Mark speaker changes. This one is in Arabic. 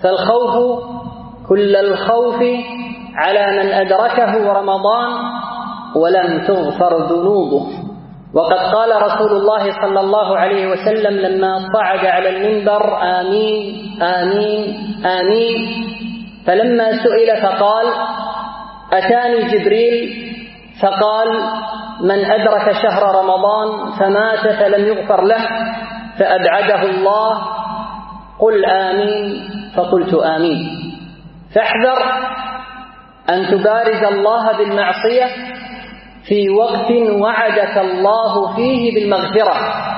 Speaker 1: فالخوف كل الخوف على من أدركه رمضان ولم تغفر ذنوبه. وقد قال رسول الله صلى الله عليه وسلم لما صعد على المنبر: آمين آمين آمين. فلما سئل فقال: أتاني جبريل فقال: من أدرك شهر رمضان فمات فلم يغفر له فأبعده الله، قل آمين، فقلت آمين. فاحذر أن تبارز الله بالمعصية في وقت وعدك الله فيه بالمغفرة،